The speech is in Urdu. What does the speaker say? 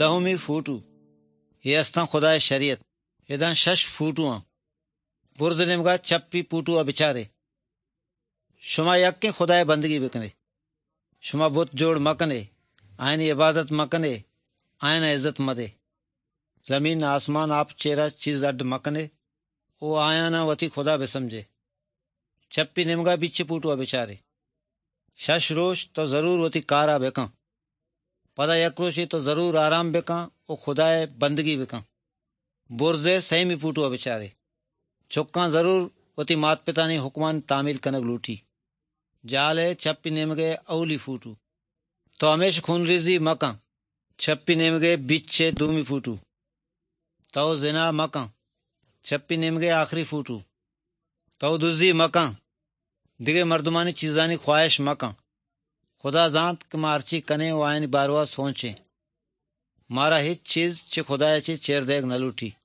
دہمی فوٹو یہ استاں خدا شریعت اداں 6 فوٹواں برد نمگا چپی پوٹو بچارے شما یک خدا بندگی بکنے شما بت جوڑ مکنے آئینی عبادت مکنے آئین عزت مدے زمین آسمان آپ چیرا چیز اڈ مکنے او آیانا وتی خدا بے سمجھے چپی نمگا بچ پوٹو بچارے 6 روش تو ضرور وتی کارا بکاں پدا یک روشی تو ضرور آرام بکاں او خدا بندگی بکاں برزے سیمی پوٹو بچارے چکاں ضرور وتی مات پتانی حکمان تعمیل کنگ لوٹی جالے چپی نمگے اولی فوٹو تو ہمیشہ خون ریزی مکاں چپی نمگے بچے دومی فوٹو تو زنا مکاں چپی نمگے آخری فوٹو تو دزی مکاں دیگے مردمانی چیزانی خواہش مکاں خدا زانت کہ مارچی کنے و آئین باروا سوچیں مارا ہیچ چیز چھ خدا چھ چیر دیگ نہ لوٹی